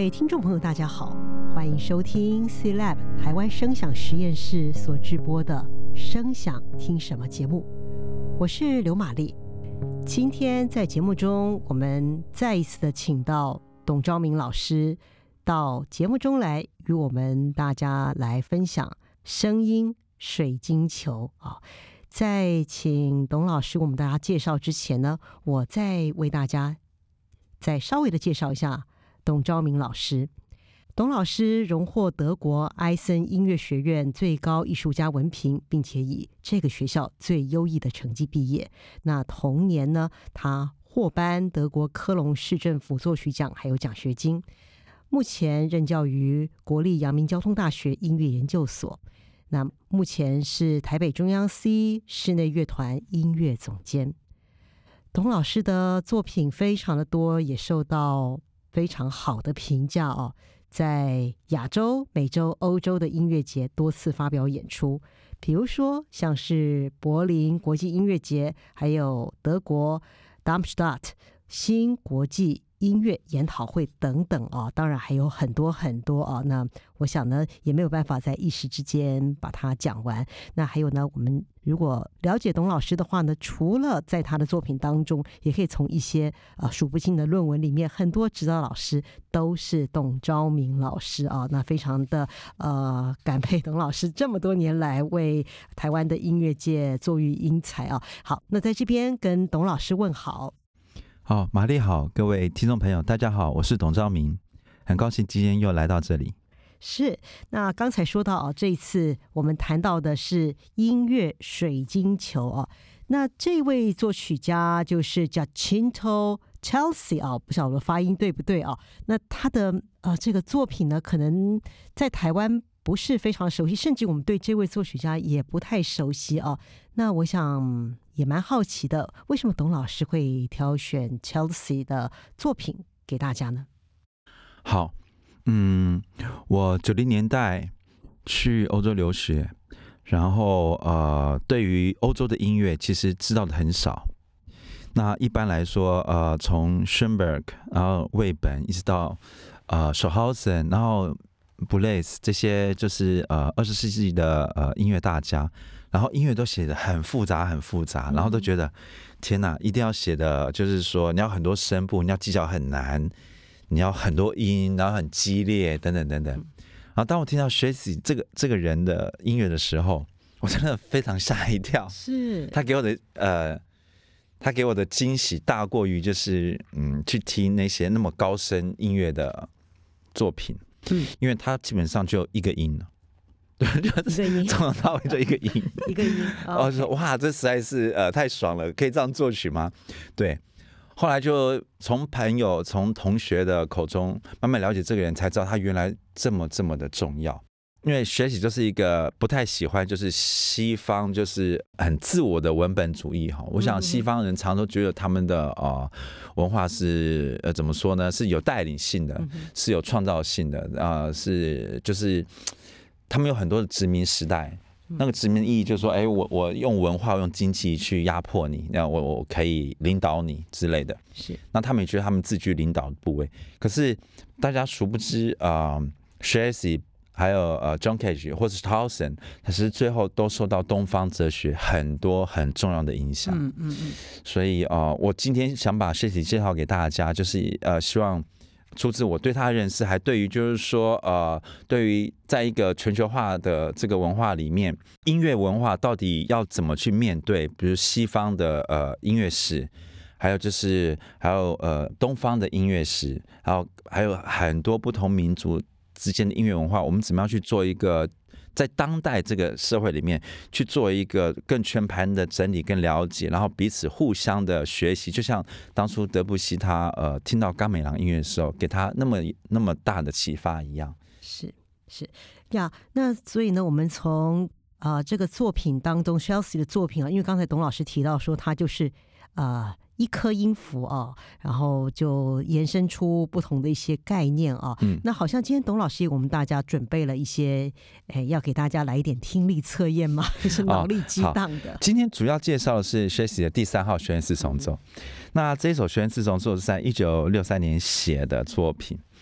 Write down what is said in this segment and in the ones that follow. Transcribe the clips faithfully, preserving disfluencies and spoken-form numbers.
位听众朋友大家好，欢迎收听 C Lab 台湾声响实验室所制播的声响听什么节目，我是刘玛丽。今天在节目中我们再一次的请到董昭民老师到节目中来，与我们大家来分享声音水晶球啊。在请董老师为我们大家介绍之前呢，我再为大家再稍微的介绍一下董昭民老师。董老师荣获德国埃森音乐学院最高艺术家文凭，并且以这个学校最优异的成绩毕业。那同年呢，他获颁德国科隆市政府作曲奖还有奖学金。目前任教于国立阳明交通大学音乐研究所。那目前是台北中央 C 室内乐团音乐总监。董老师的作品非常的多，也受到非常好的评价哦，在亚洲、美洲、欧洲的音乐节多次发表演出，比如说像是柏林国际音乐节，还有德国 Darmstadt 新国际音乐研讨会等等哦，当然还有很多很多哦。那我想呢，也没有办法在一时之间把它讲完。那还有呢，我们如果了解董老师的话呢，除了在他的作品当中，也可以从一些呃数不清的论文里面，很多指导老师都是董昭民老师啊。那非常的呃感佩董老师这么多年来为台湾的音乐界作育英才啊。好，那在这边跟董老师问好。 好，玛丽好，各位听众朋友大家好，我是董昭民，很高兴今天又来到这里。 是，那刚才说到啊，这一次我们谈到的是音乐水晶球啊，那这位作曲家就是 Giacinto Chelsea 啊，不晓得发音对不对啊？那他的呃这个作品呢，可能在台湾不是非常熟悉，甚至我们对这位作曲家也不太熟悉啊。那我想也蛮好奇的，为什么董老师会挑选 Chelsea 的作品给大家呢？ 好，嗯，我九零年代去欧洲留学，然后呃，对于欧洲的音乐其实知道的很少。那一般来说，呃，从 Schoenberg， 然后魏本，一直到呃 Stockhausen， 然后 Boulez 这些就是呃二十世纪的呃音乐大家。然后音乐都写得很复杂很复杂，然后都觉得天哪，一定要写的就是说你要很多声部，你要技巧很难，你要很多音，然后很激烈等等等等。然后当我听到 Chelsea 这个这个人的音乐的时候，我真的非常吓一跳。 是他给我的呃，他给我的惊喜大过于就是嗯去听那些那么高深音乐的作品，嗯，因为他基本上就一个音了。对，就是从头到尾就一个音， 一个音。 我说哇，这实在是呃太爽了，可以这样作曲吗？对，后来就从朋友、从同学的口中慢慢了解这个人，才知道他原来这么这么的重要。因为学习就是一个不太喜欢，就是西方就是很自我的文本主义哈。我想西方人常都觉得他们的呃文化是呃怎么说呢？是有带领性的，是有创造性的啊、呃，是就是。他们有很多的殖民时代，那个殖民意义就是说，哎，我我用文化、用经济去压迫你，那我我可以领导你之类的。 是， 那他们也觉得他们自居领导部位。可是大家殊不知，啊、呃、，Chelsea 还有呃 John Cage 或者是 Towson， 其实最后都受到东方哲学很多很重要的影响。嗯嗯嗯。所以呃，我今天想把 Chelsea 介绍给大家，就是呃，希望。出自我对他的认识，还对于就是说，呃，对于在一个全球化的这个文化里面，音乐文化到底要怎么去面对，比如西方的呃音乐史，还有就是还有呃东方的音乐史，还有还有很多不同民族之间的音乐文化，我们怎么样去做一个在当代这个社会里面去做一个更全盘的整理跟了解，然后彼此互相的学习，就像当初德布西他呃听到冈美朗音乐的时候，给他那么那么大的启发一样。 是是呀，那所以呢，我们从啊、呃、这个作品当中 ，Chelsea 的作品啊，因为刚才董老师提到说，他就是啊。呃一颗音符啊，然后就延伸出不同的一些概念啊。嗯，那好像今天董老师给我们大家准备了一些，哎，要给大家来一点听力测验吗？是脑力激荡的、哦。 今天主要介绍的是 Chelsea 的第三号弦乐四重奏。嗯、那这一首弦乐四重奏是在一九六三年写的作品。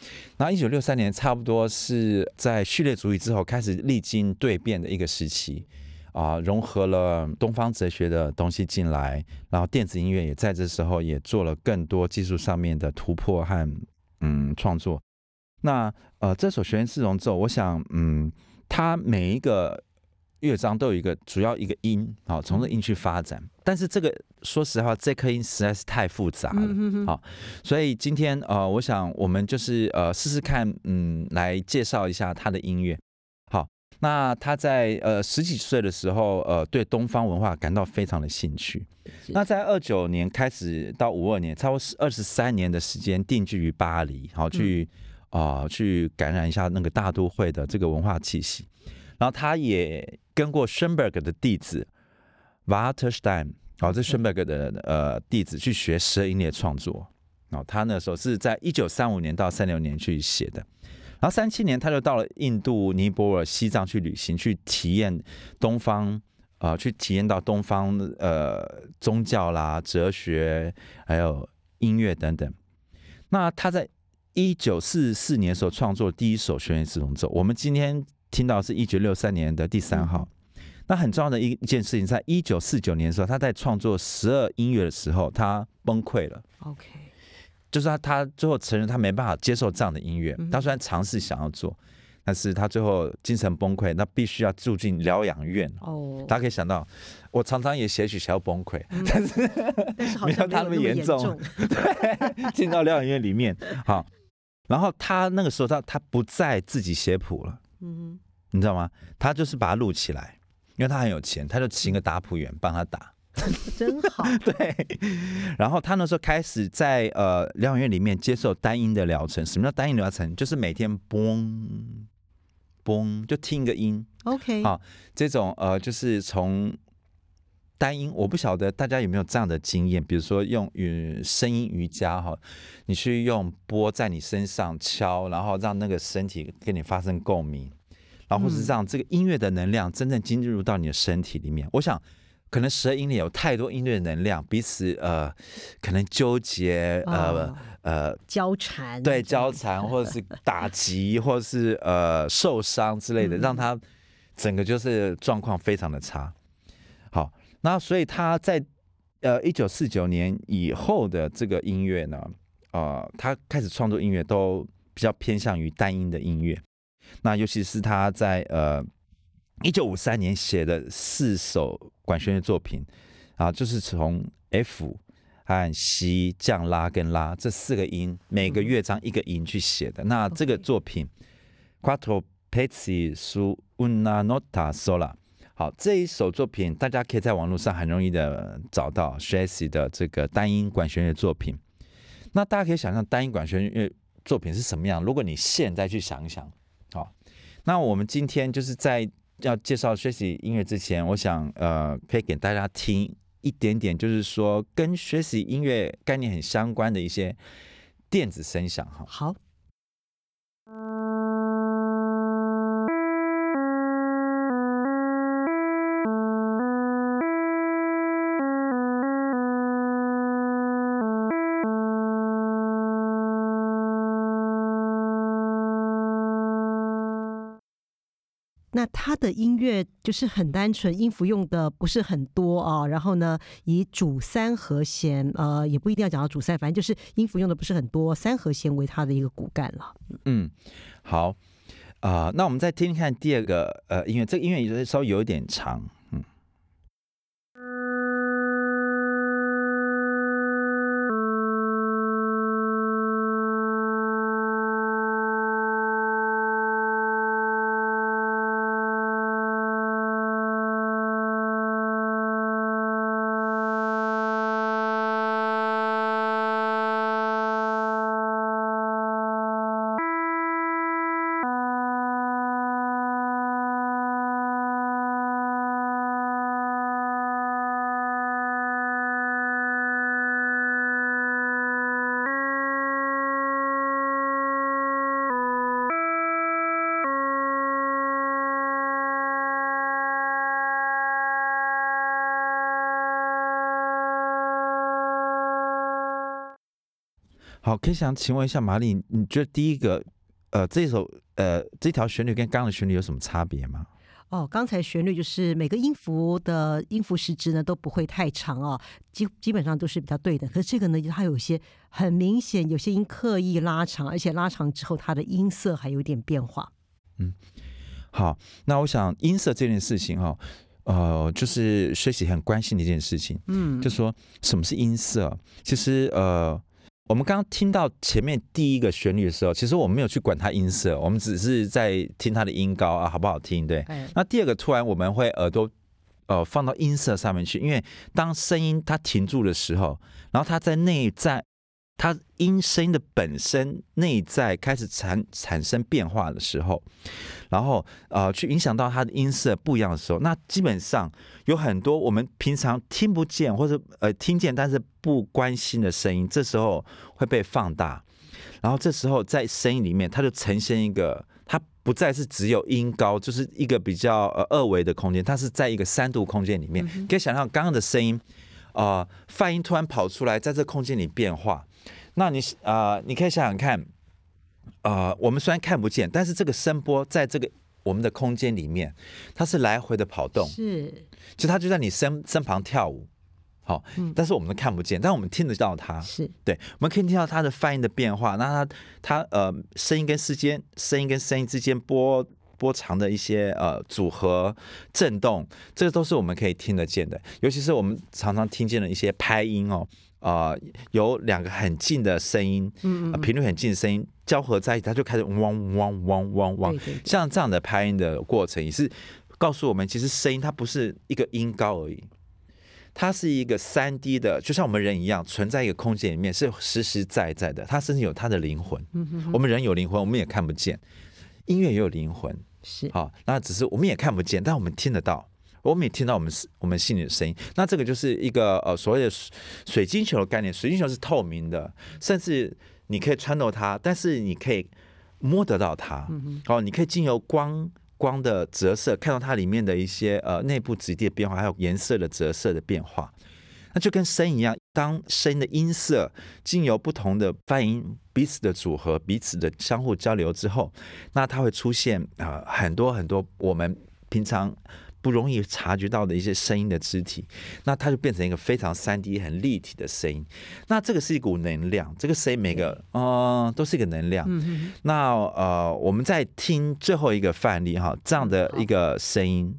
然后一九六三年差不多是在序列主义之后开始历经蜕变的一个时期啊、融合了东方哲学的东西进来，然后电子音乐也在这时候也做了更多技术上面的突破和嗯创作。那呃这首弦乐四重奏，我想嗯它每一个乐章都有一个主要一个音，好，从这音去发展。但是这个说实话，这颗音实在是太复杂了，好，所以今天呃，我想我们就是呃试试看，嗯，来介绍一下他的音乐。好，那他在呃十几岁的时候，呃，对东方文化感到非常的兴趣。那在二九年开始到五二年，差不多二十三年的时间定居于巴黎，好去啊、呃、去感染一下那个大都会的这个文化气息。然后他也跟过 Schoenberg 的弟子 Walter Stein， 哦，这 Schoenberg 的呃弟子去学十二音列创作。哦，他那时候是在一九三五年到三六年去写的。然后三七年他就到了印度、尼泊尔、西藏去旅行，去体验东方，呃，去体验到东方呃宗教啦、哲学，还有音乐等等。那他在一九四四年的时候创作第一首弦乐四重奏，我们今天听到是一九六三年的第三号。那很重要的一件事情，在一九四九年的时候，他在创作十二音乐的时候，他崩溃了。 OK， 就是他他最后承认他没办法接受这样的音乐。他虽然尝试想要做，但是他最后精神崩溃，那必须要住进疗养院。哦，大家可以想到，我常常也写曲想要崩溃，嗯、但是但是好像没有他那么严重。对，进到疗养院里面，好。然后他那个时候他他不再自己写谱了，嗯，你知道吗？他就是把它录起来，因为他很有钱，他就请个打谱员帮他打， 真好。 对，然后他那时候开始在呃疗养院里面接受单音的疗程。什么叫单音疗程？就是每天嘣嘣就听一个音 ，OK， 好，这种呃就是从单音，我不晓得大家有没有这样的经验，比如说用与声音瑜伽哈，你去用波在你身上敲，然后让那个身体跟你发生共鸣，然后或是让这个音乐的能量真正进入到你的身体里面。我想，可能十二音里有太多音乐的能量，彼此呃可能纠结呃、哦、呃交缠， 对交缠，或者是打击，或者是呃受伤之类的，让他整个就是状况非常的差。好。那所以他在呃一九四九年以后的这个音乐呢，呃，他开始创作音乐都比较偏向于单音的音乐。那尤其是他在呃一九五三年写的四首管弦乐作品啊，就是从 F 和 C 降拉跟拉这四个音，每个乐章一个音去写的。那这个作品 Quattro pezzi su una nota sola。好，这一首作品大家可以在网络上很容易的找到 Strauss 的这个单音管弦乐作品。那大家可以想象单音管弦乐作品是什么样？如果你现在去想一想，好，那我们今天就是在要介绍 Strauss 音乐之前，我想呃可以给大家听一点点，就是说跟 Strauss 音乐概念很相关的一些电子声响哈。 好。那他的音乐就是很单纯，音符用的不是很多啊，然后呢，以主三和弦，呃，也不一定要讲到主三，反正就是音符用的不是很多，三和弦为他的一个骨干了。 嗯，好，啊、呃，那我们再听听看第二个呃音乐，这个音乐也稍微有一点长，嗯。 好，可以想请问一下玛丽，你觉得第一个呃这首呃这条旋律跟刚刚的旋律有什么差别吗？ 哦，刚才旋律就是每个音符的音符时值呢都不会太长哦，基基本上都是比较对的。可是这个呢，它有些很明显，有些音刻意拉长，而且拉长之后它的音色还有点变化。 嗯，好，那我想音色这件事情哈、哦，呃，就是学习很关心的一件事情， 嗯， 就说什么是音色？其实呃。我们刚刚听到前面第一个旋律的时候，其实我们没有去管它音色，我们只是在听它的音高啊，好不好听？对。 哎， 那第二个，突然我们会耳朵呃放到音色上面去，因为当声音它停住的时候，然后它在内在，它音声音的本身内在开始产产生变化的时候，然后呃去影响到它的音色不一样的时候，那基本上有很多我们平常听不见或者呃听见但是不关心的声音，这时候会被放大，然后这时候在声音里面它就呈现一个，它不再是只有音高，就是一个比较呃二维的空间，它是在一个三度空间里面，嗯、可以想象刚刚的声音，呃泛音突然跑出来，在这空间里变化，那你呃你可以想想看。呃，我们虽然看不见，但是这个声波在这个我们的空间里面，它是来回的跑动， 是， 其实它就在你身身旁跳舞，好、嗯，但是我们看不见，但我们听得到它， 是对，我们可以听到它的泛音的变化，那它它呃声音跟时间，声音跟声音之间波波长的一些呃组合震动，这个都是我们可以听得见的，尤其是我们常常听见的一些拍音哦。呃，有两个很近的声音，嗯嗯，频率很近的声音交合在一起，它就开始汪汪汪汪汪。像这样的拍音的过程，也是告诉我们，其实声音它不是一个音高而已，它是一个三 D 的，就像我们人一样，存在一个空间里面，是实实在在的。它甚至有它的灵魂。嗯哼哼，我们人有灵魂，我们也看不见；音乐也有灵魂， 是好，那只是我们也看不见，但我们听得到。我们也听到我们我们心里的声音，那这个就是一个呃所谓的水晶球的概念。水晶球是透明的，甚至你可以穿透它，但是你可以摸得到它。嗯、哦，你可以经由光光的折射，看到它里面的一些呃内部质地的变化，还有颜色的折射的变化。那就跟声音一样，当声音的音色经由不同的泛音彼此的组合、彼此的相互交流之后，那它会出现啊、呃、很多很多我们平常不容易察觉到的一些声音的肢体，那它就变成一个非常 三 D 很立体的声音。那这个是一股能量，这个声音每个呃都是一个能量。嗯、那呃我们再听最后一个范例哈，这样的一个声音。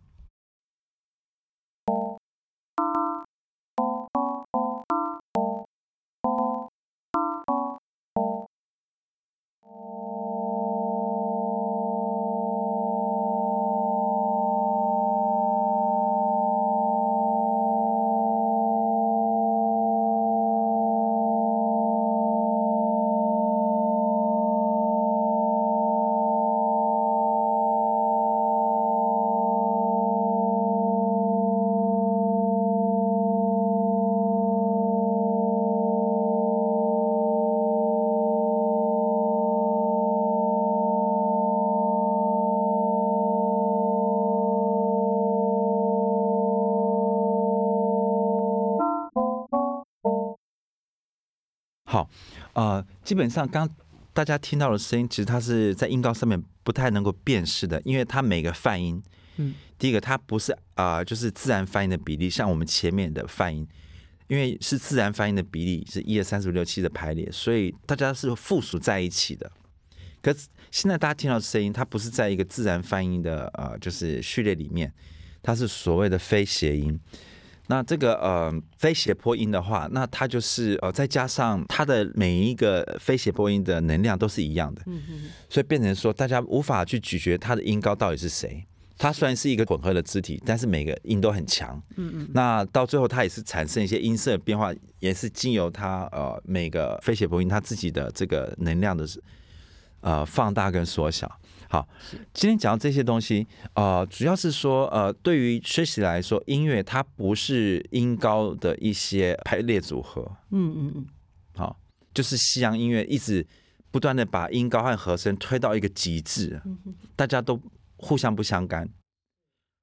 好，呃，基本上刚大家听到的声音，其实它是在音高上面不太能够辨识的，因为它每个泛音，嗯，第一个它不是啊、呃，就是自然泛音的比例，像我们前面的泛音，因为是自然泛音的比例是一二三四五六七的排列，所以大家是附属在一起的。可是现在大家听到的声音，它不是在一个自然泛音的呃，就是序列里面，它是所谓的非谐音。那这个呃非谐波音的话，那它就是呃再加上它的每一个非谐波音的能量都是一样的，嗯、所以变成说大家无法去咀嚼它的音高到底是谁。它虽然是一个混合的肢体，但是每个音都很强。嗯嗯。那到最后它也是产生一些音色的变化，也是经由它呃每个非谐波音它自己的这个能量的呃放大跟缩小。好，今天讲到这些东西，呃，主要是说，呃，对于学习来说，音乐它不是音高的一些排列组合，嗯嗯嗯，好，就是西洋音乐一直不断的把音高和和声推到一个极致，大家都互相不相干，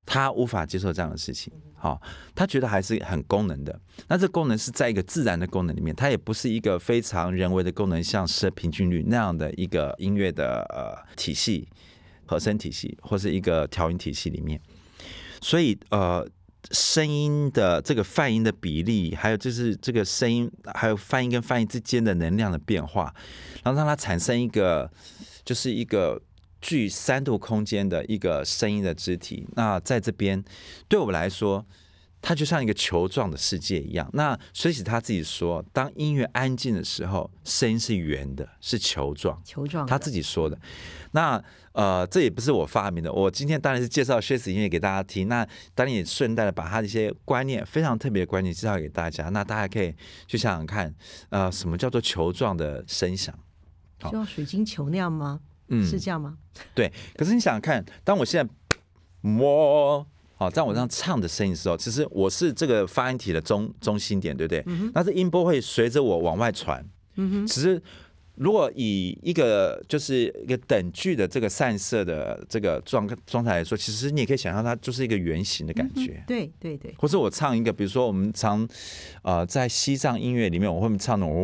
他无法接受这样的事情，好，他觉得还是很功能的。那这功能是在一个自然的功能里面，它也不是一个非常人为的功能，像是平均律那样的一个音乐的呃体系、和声体系或是一个调音体系里面。所以呃，声音的这个泛音的比例，还有就是这个声音，还有泛音跟泛音之间的能量的变化，然后让它产生一个就是一个。具三度空间的一个声音的肢体，那在这边对我来说，它就像一个球状的世界一样。那所以他自己说，当音乐安静的时候，声音是圆的，是球状。 球状， 他自己说的。那呃，这也不是我发明的，我今天当然是介绍薛子音乐给大家听。那当然也顺带的把他的一些观念，非常特别的观念介绍给大家。那大家可以去想想看，呃，什么叫做球状的声响？ 就像水晶球那样吗？嗯，是这样吗？ 对。可是你想想看，当我现在摸，好，在我这样唱的声音的时候，其实我是这个发音体的中中心点，对不对？嗯、那这音波会随着我往外传。嗯哼。其实，如果以一个就是一个等距的这个散射的这个状状态来说，其实你也可以想象它就是一个圆形的感觉。 嗯、对对对。 或者我唱一个，比如说我们常呃在西藏音乐里面，我会唱那种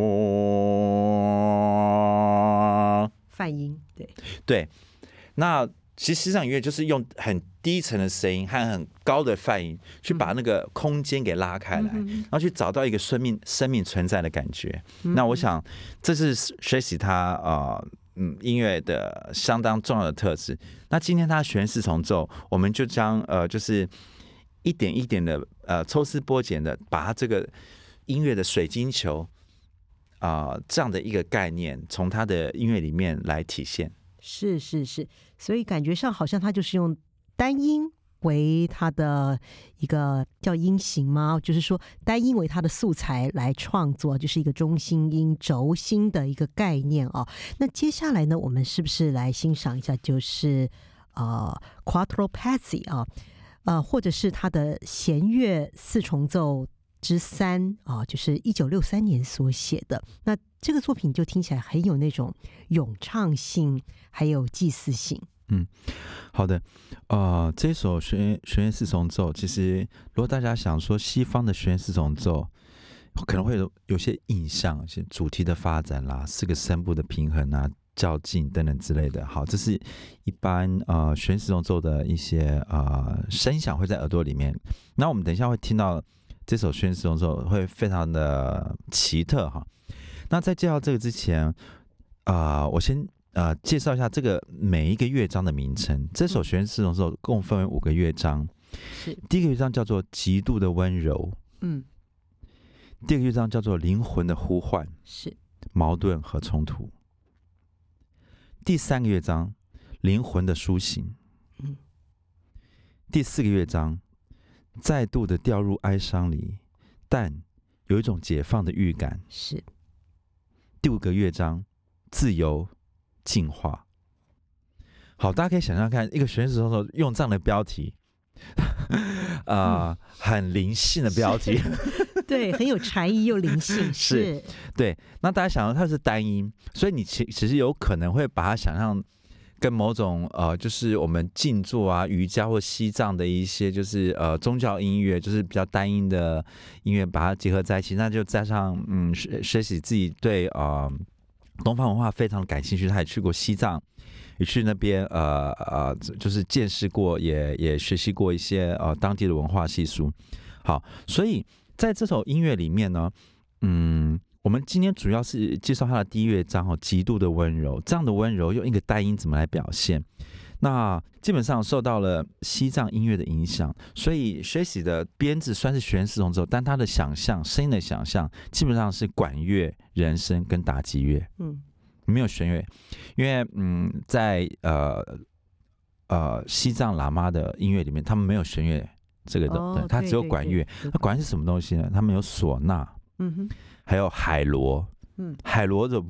哦。 泛音，对对，那其实西藏音乐就是用很低沉的声音和很高的泛音，去把那个空间给拉开来，嗯、然后去找到一个生命生命存在的感觉。嗯、那我想，这是学习他呃嗯音乐的相当重要的特质。那今天他弦四重奏，我们就将呃就是一点一点的呃抽丝剥茧的把它这个音乐的水晶球。啊、呃，这样的一个概念，从他的音乐里面来体现。 是是是，所以感觉上好像他就是用单音为他的一个叫音型吗？就是说单音为他的素材来创作，就是一个中心音轴心的一个概念哦。那接下来呢，我们是不是来欣赏一下，就是呃 Quattro Pezzi 啊，呃，或者是他的弦乐四重奏。之三啊，就是一九六三年所写的。那这个作品就听起来很有那种咏唱性，还有祭祀性。 嗯，好的。呃，这首弦弦乐四重奏，其实如果大家想说西方的弦乐四重奏，可能会有有些印象，一些主题的发展啦，四个声部的平衡啊、较劲等等之类的。好，这是一般呃弦乐四重奏的一些呃声响会在耳朵里面。那我们等一下会听到。这首弦乐四重奏会非常的奇特哈。那在介绍这个之前，啊、呃，我先呃介绍一下这个每一个乐章的名称。这首弦乐四重奏共分为五个乐章， 是第一个乐章叫做极度的温柔，嗯，第二个乐章叫做灵魂的呼唤， 是矛盾和冲突。第三个乐章灵魂的苏醒，嗯，第四个乐章。再度的掉入哀伤里，但有一种解放的预感。 是第五个乐章，自由进化。好，大家可以想象看，一个弦乐四重奏用这样的标题，啊、呃，很灵性的标题， 对，很有禅意又灵性，是， 对。那大家想象它是单音，所以你其其实有可能会把它想象。跟某种呃，就是我们静坐啊、瑜伽或西藏的一些，就是呃宗教音乐，就是比较单音的音乐，把它结合在一起，那就加上嗯，学习自己对呃东方文化非常感兴趣，他也去过西藏，也去那边呃呃，就是见识过，也也学习过一些呃当地的文化习俗。好，所以在这首音乐里面呢，嗯。我们今天主要是介绍它的第一乐章哦，极度的温柔。这样的温柔用一个单音怎么来表现？那基本上受到了西藏音乐的影响，所以 Shesi 的编制算是弦乐四重奏，但他的想象、声音的想象基本上是管乐、人声跟打击乐，嗯，没有弦乐，因为嗯，在呃呃西藏喇嘛的音乐里面，他们没有弦乐这个的， 哦、 它只有管乐。那管乐是什么东西呢？他们有唢呐，嗯哼。还有海螺，嗯，海螺的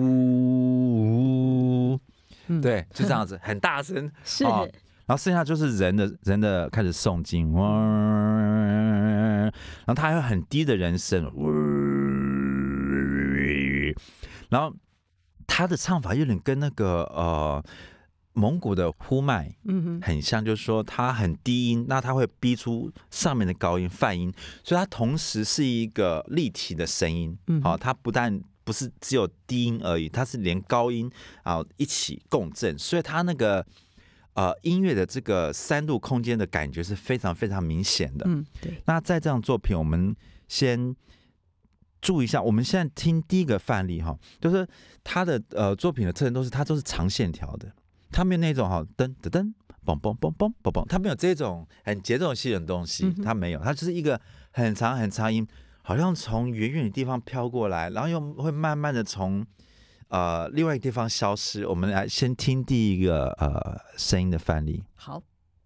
呜，嗯、对，就这样子，很大声， 是、 哦。然后剩下就是人的人的开始诵经，然后他还有很低的人声，然后他的唱法有点跟那个呃蒙古的呼麦， 嗯很像，就是说它很低音，那它会逼出上面的高音泛音，所以它同时是一个立体的声音。 嗯， 好、它不但不是只有低音而已，它是连高音啊一起共振，所以它那个呃音乐的这个三度空间的感觉是非常非常明显的。 嗯，对。 那在这样作品，我们先注意一下，我们现在听第一个范例哈，就是它的呃作品的特征都是它都是长线条的，它没有那种哈噔噔噔嘣嘣嘣嘣嘣嘣，它没有这种很节奏性的东西，它没有，它就是一个很长很长音，好像从远远的地方飘过来，然后又会慢慢的从呃另外一个地方消失。我们来先听第一个呃声音的范例。 好。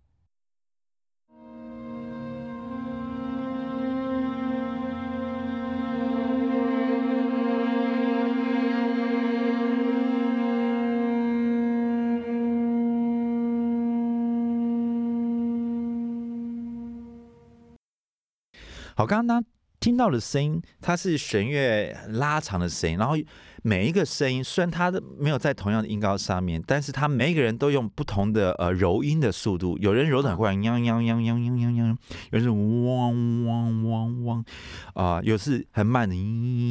好，刚刚听到的声音，它是弦乐拉长的声音，然后每一个声音虽然它没有在同样的音高上面，但是它每一个人都用不同的呃柔音的速度，有人柔得很快，央央央央央央央，有人是汪汪汪汪，啊、呃，有是很慢的，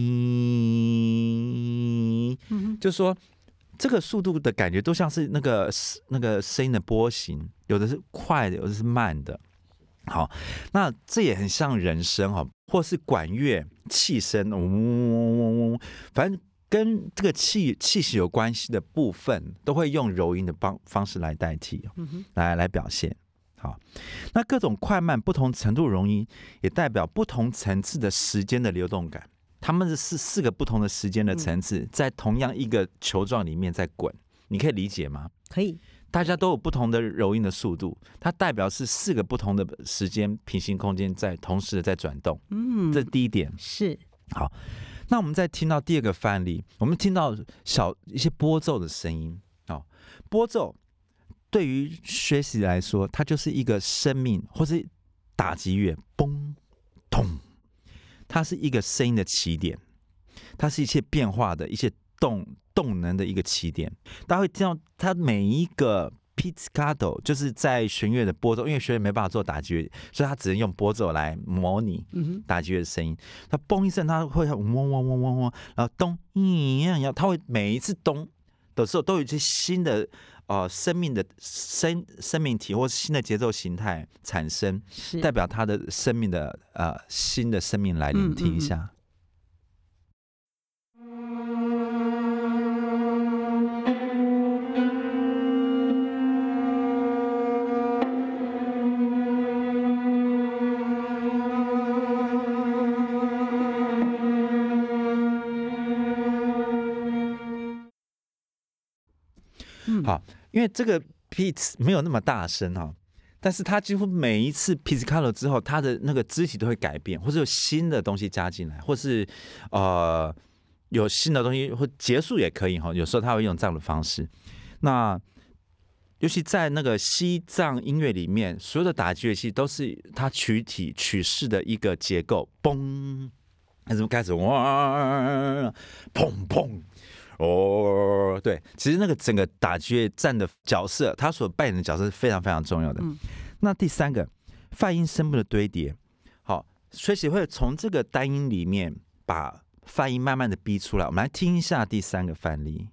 嗯，就是说这个速度的感觉都像是那个那个声音的波形，有的是快的，有的是慢的。好，那这也很像人声哈，或是管乐气声，嗡嗡嗡嗡，反正跟这个气气息有关系的部分，都会用柔音的方方式来代替，来来表现。好，那各种快慢不同程度容易，也代表不同层次的时间的流动感。他们是四四个不同的时间的层次，在同样一个球状里面在滚，你可以理解吗？ 可以。 大家都有不同的柔音的速度，它代表是四个不同的时间平行空间在同时的在转动。嗯，这是第一点。 是。 好，那我们再听到第二个范例，我们听到小一些拨奏的声音。哦，拨奏对于学习来说，它就是一个生命或是打击乐，嘣咚，它是一个声音的起点，它是一切变化的一些动。动能的一个起点，大家会听到它每一个 pizzicato 就是在弦乐的拨奏，因为弦乐没办法做打击乐，所以它只能用拨奏来模拟打击乐的声音。它嘣一声，它会嗡嗡嗡嗡嗡，然后咚一样，它会每一次咚的时候都有一些新的呃生命的生生命体或是新的节奏形态产生，代表它的生命的呃新的生命来临。听一下。好，因为这个 beat 没有那么大声哈，但是它几乎每一次 pizzicato 之后，它的那个肢体都会改变，或者有新的东西加进来，或是呃有新的东西，或结束也可以哈。有时候它会用这样的方式。那尤其在那个西藏音乐里面，所有的打击乐器都是它曲体曲式的一个结构，嘣，那怎么开始哇，砰砰。哦，对，其实那个整个打击乐占的角色，他所扮演的角色是非常非常重要的。嗯、那第三个，泛音声部的堆叠，好，学习会从这个单音里面把泛音慢慢的逼出来。我们来听一下第三个范例。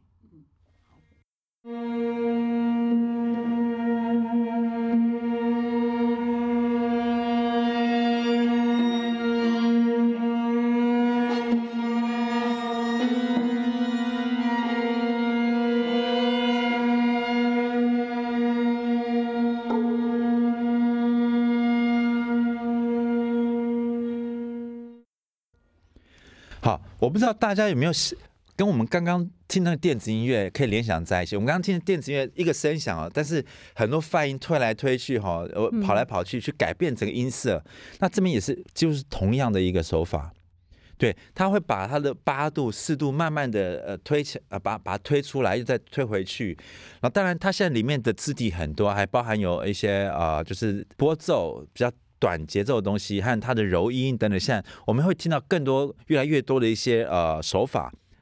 好，我不知道大家有没有跟我们刚刚听那个电子音乐可以联想在一起。我们刚刚听的电子音乐一个声响啊，但是很多泛音推来推去哈，跑来跑去去改变整个音色。那这边也是就是同样的一个手法，对，他会把它的八度、四度慢慢的呃推起，呃把把它推出来，又再推回去。然后当然它现在里面的肢体很多，还包含有一些啊、呃、就是拨奏比较短节奏的东西和它的柔音等等，现在我们会听到更多、越来越多的一些呃手法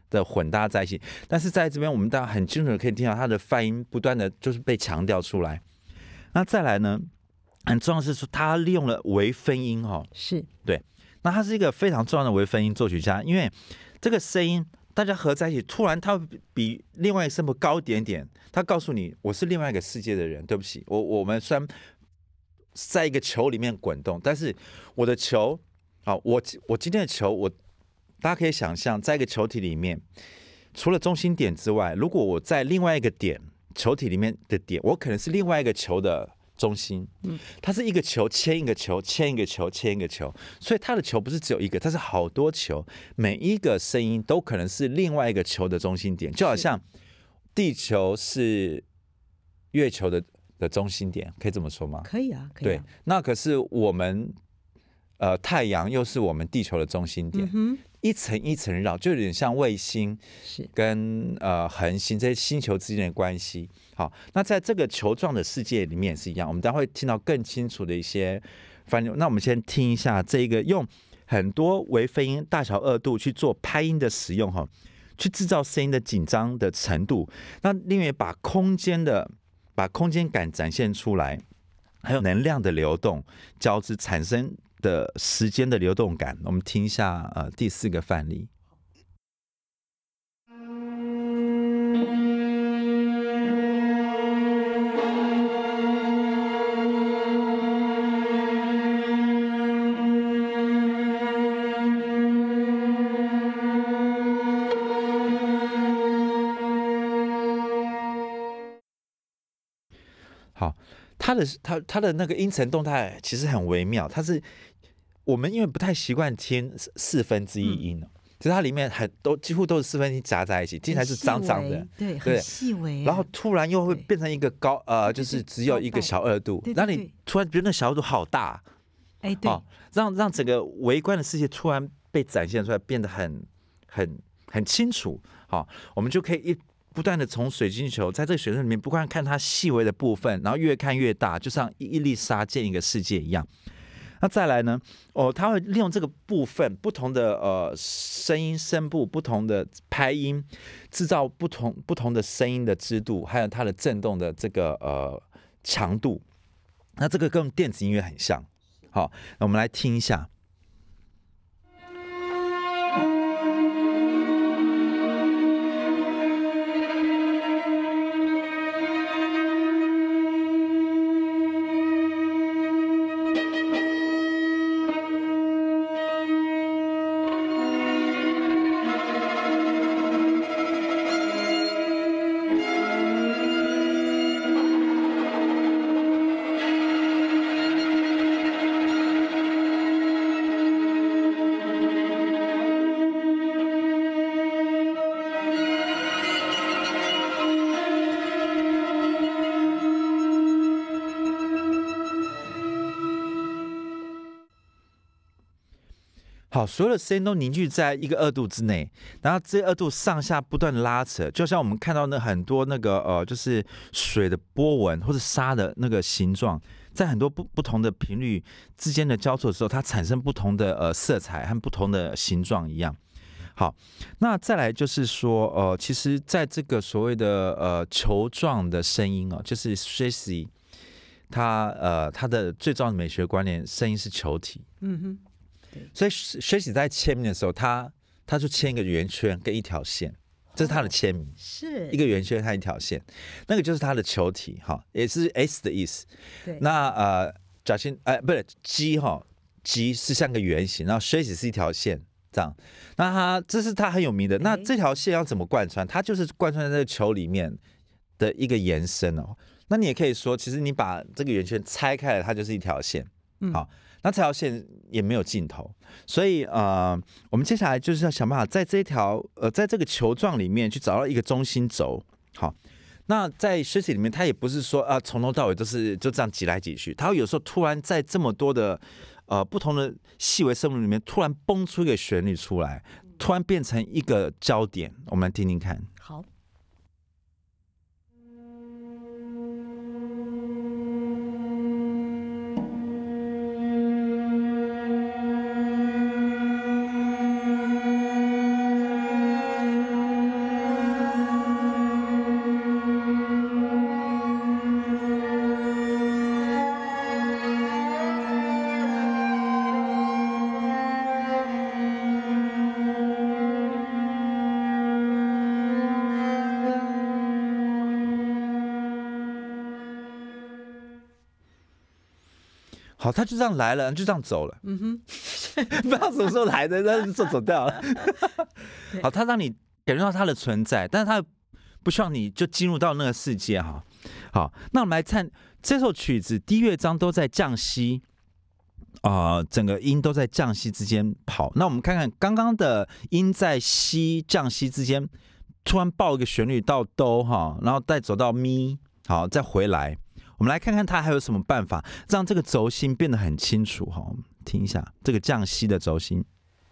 的混搭在一起。但是在这边，我们大家很清楚的可以听到它的泛音不断的就是被强调出来。那再来呢，很重要的是说，他利用了微分音哈、哦， 是对。那他是一个非常重要的微分音作曲家，因为这个声音大家合在一起，突然他比另外一个声部高一点点，他告诉你我是另外一个世界的人。对不起，我我们虽然在一个球里面滚动，但是我的球，好，我我今天的球，我大家可以想象，在一个球体里面，除了中心点之外，如果我在另外一个点球体里面的点，我可能是另外一个球的中心，嗯，它是一个球牵一个球，牵一个球，牵一个球，所以它的球不是只有一个，它是好多球，每一个声音都可能是另外一个球的中心点，就好像地球是月球的的中心点，可以这么说吗？ 可以啊，可以啊。 对，那可是我们呃太阳又是我们地球的中心点，嗯、一层一层绕，就有点像卫星跟呃恒星这些星球之间的关系。好，那在这个球状的世界里面也是一样，我们待会听到更清楚的一些翻译。那我们先听一下这个用很多微分音大小二度去做拍音的使用哈，去制造声音的紧张的程度。那另外把空间的把空间感展现出来，还有能量的流动交织产生的时间的流动感。我们听一下呃第四个范例。好，它的它它的那个音程动态其实很微妙，它是我们因为不太习惯听四分之一音、嗯、其实它里面很都几乎都是四分之一夹在一起，听起来是脏脏的， 对，很细微、啊。 然后突然又会变成一个高呃，就是只有一个小二度，然后你突然觉得那小二度好大， 哎，对，哦、 让让整个微观的世界突然被展现出来，变得很很很清楚。好，我们就可以一。不断的从水晶球在这个水晶里面不断看它细微的部分，然后越看越大，就像一粒沙建一个世界一样。那再来呢？哦，它会利用这个部分不同的呃声音声部、不同的拍音，制造不同不同的声音的支度，还有它的震动的这个呃强度。那这个跟电子音乐很像。好，那我们来听一下。好，所有的声音都凝聚在一个二度之内，然后这二度上下不断的拉扯，就像我们看到那很多那个呃，就是水的波纹或者沙的那个形状，在很多不不同的频率之间的交错的时候，它产生不同的呃色彩和不同的形状一样。好，那再来就是说，呃，其实在这个所谓的呃球状的声音哦，就是 Stressy， 它呃它的最重要的美学观念，声音是球体。嗯哼。所以学习在签名的时候，他他就签一个圆圈跟一条线，这是他的签名，哦、是一个圆圈和一条线，那个就是他的球体，哈，也是 S 的意思。对，那呃，假心呃不是 G 哈 ，G 是像个圆形，然后学习是一条线，这样。那他这是他很有名的，那这条线要怎么贯穿？它就是贯穿在这个球里面的一个延伸哦。那你也可以说，其实你把这个圆圈拆开来，它就是一条线，嗯、好。那这条线也没有尽头，所以呃，我们接下来就是要想办法在这条呃，在这个球状里面去找到一个中心轴。好，那在诗体里面，它也不是说啊从头到尾都是就这样挤来挤去，它会有时候突然在这么多的呃不同的细微声部里面，突然蹦出一个旋律出来，突然变成一个焦点。我们来听听看。 好。 好，他就这样来了，就这样走了。嗯哼，不知道什么时候来的，但是就走掉了。好，他让你感觉到他的存在，但是他不希望你就进入到那个世界哈。好，那我们来看这首曲子，第一乐章都在降西，啊、呃，整个音都在降西之间跑。那我们看看刚刚的音在西降西之间，突然爆一个旋律到哆哈，然后再走到咪，好，再回来。我们来看看它还有什么办法让这个轴心变得很清楚哈。我们听一下这个降西的轴心。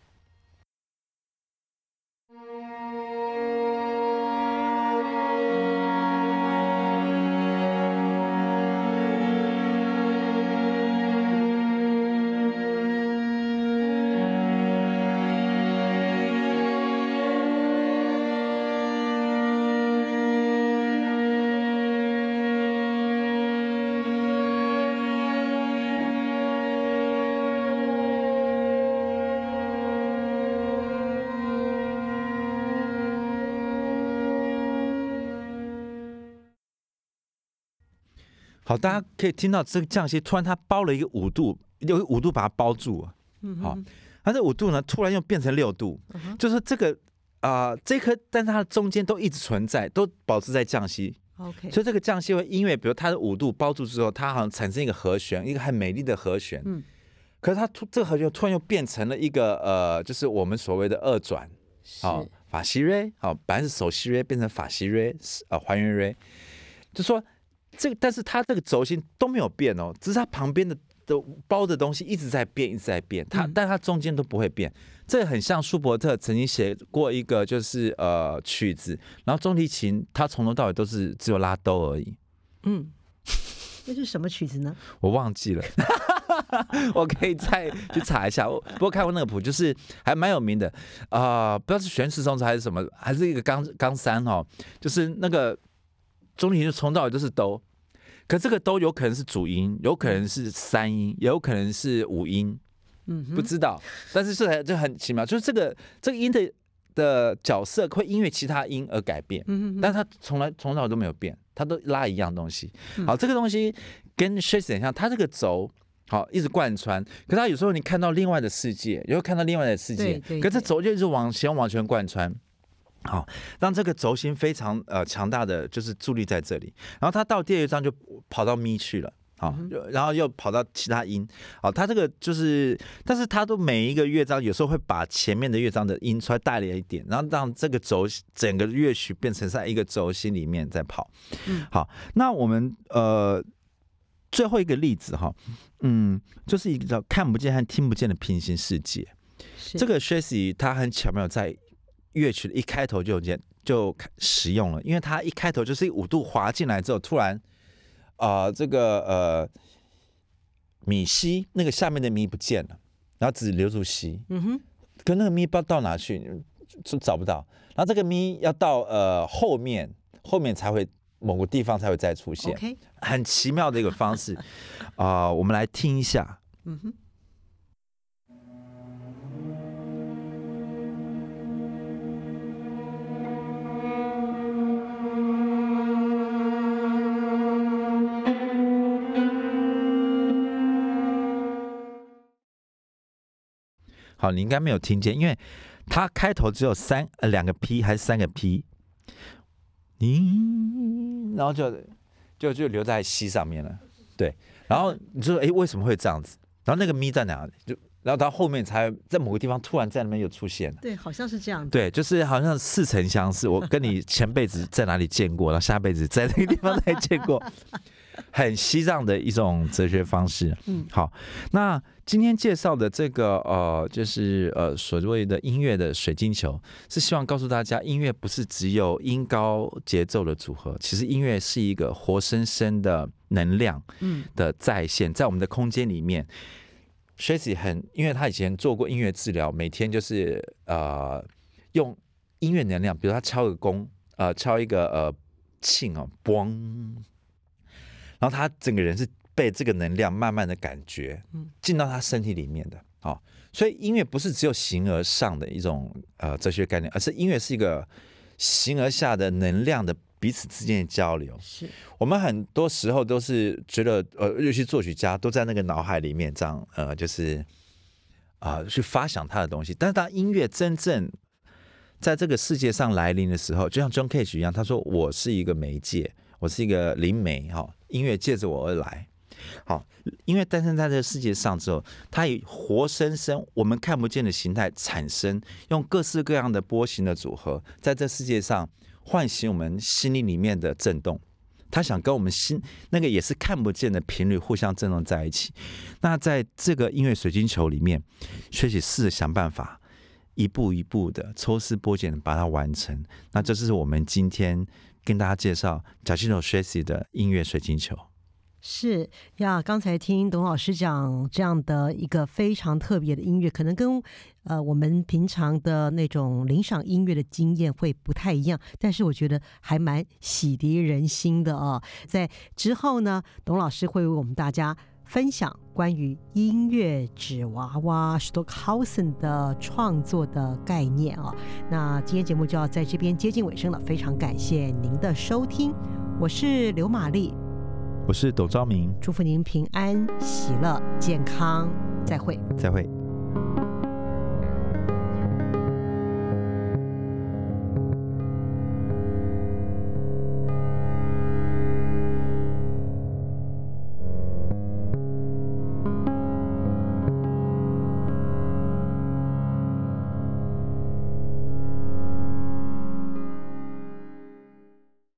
好，大家可以听到这个降西突然它包了一个五度，有五度把它包住了。好，它这五度呢突然又变成六度，嗯、就是这个啊、呃、这颗，但是它的中间都一直存在，都保持在降西。 OK， 所以这个降西会音乐，比如它的五度包住之后，它好像产生一个和弦，一个很美丽的和弦。嗯，可是它突这个和弦突然又变成了一个呃，就是我们所谓的二转。好，法西瑞，好，本来是手西瑞变成法西瑞，呃，还原瑞，就说。这个，但是它这个轴心都没有变哦，只是它旁边的的包的东西一直在变，一直在变。它，嗯、但它中间都不会变。这个很像舒伯特曾经写过一个，就是呃曲子，然后中提琴它从头到尾都是只有拉哆而已。 嗯，那是什么曲子呢？ 我忘记了，我可以再去查一下。我不过看过那个谱，就是还蛮有名的啊、呃，不知道是弦四重奏还是什么，还是一个钢钢三哦，就是那个中提琴从头到尾都是哆。可这个都有可能是主音，有可能是三音，也有可能是五音，嗯，不知道。但是这就很奇妙，就是这个这个音的的角色会因为其他音而改变，嗯，但是它从来从头都没有变，它都拉一样东西。好，这个东西跟 Shakespeare 很像，它这个轴好一直贯穿，可是它有时候你看到另外的世界，也会看到另外的世界，可是这轴就一直往前往前贯穿。好，让这个轴心非常呃强大的就是助力在这里，然后它到第二章就跑到咪去了，好，然后又跑到其他音，好，它这个就是，但是它都每一个乐章有时候会把前面的乐章的音出来带了一点，然后让这个轴整个乐曲变成在一个轴心里面在跑。好，那我们呃最后一个例子哈，嗯，就是一个叫看不见和听不见的平行世界。这个 Shakespeare 他很巧妙在乐曲的一开头就就使用了，因为它一开头就是五度滑进来之后，突然，呃，这个呃米西那个下面的咪不见了，然后只留住西，嗯哼，可那个咪不知道到哪去，就找不到，然后这个咪要到呃后面，后面才会某个地方才会再出现， okay. 很奇妙的一个方式，啊、呃，我们来听一下，嗯哼。好，你应该没有听见，因为它开头只有三呃两个 P 还是三个 P， 你然后就就就留在西上面了，对，然后你就说哎为什么会这样子？然后那个咪在哪里？就然后到后面才在某个地方突然在那边又出现了， 对，好像是这样， 对，就是好像似曾相识，我跟你前辈子在哪里见过，然后下辈子在那个地方再见过。很西藏的一种哲学方式。嗯，好，那今天介绍的这个呃，就是呃所谓的音乐的水晶球，是希望告诉大家，音乐不是只有音高节奏的组合，其实音乐是一个活生生的能量的再现，在我们的空间里面。Shakespeare 很，因为他以前做过音乐治疗，每天就是呃用音乐能量，比如他敲个弓，呃敲一个呃磬哦，嘣。然后他整个人是被这个能量慢慢的感觉进到他身体里面的，哦，所以音乐不是只有形而上的一种呃哲学概念，而是音乐是一个形而下的能量的彼此之间的交流。 是我们很多时候都是觉得，呃，尤其作曲家都在那个脑海里面这样，呃，就是啊、呃、去发想他的东西。但是当音乐真正在这个世界上来临的时候，就像 John Cage 一样，他说：“我是一个媒介，我是一个灵媒，哈，音乐借着我而来。”好，音乐诞生在这个世界上之后，它以活生生我们看不见的形态产生，用各式各样的波形的组合，在这世界上唤醒我们心灵里面的震动。他想跟我们心那个也是看不见的频率互相震动在一起。那在这个音乐水晶球里面，学习试着想办法，一步一步的抽丝剥茧的把它完成。那这是我们今天跟大家介绍 Giacchino Scelsi 的音乐水晶球。 是呀，刚才听董老师讲这样的一个非常特别的音乐，可能跟呃我们平常的那种聆赏音乐的经验会不太一样，但是我觉得还蛮洗涤人心的啊。在之后呢，董老师会为我们大家分享关于音乐纸娃娃 Stockhausen 的创作的概念啊。那今天节目就要在这边接近尾声了，非常感谢您的收听，我是刘玛丽。 我是董昭明， 祝福您平安、喜乐、健康，再会。 再会。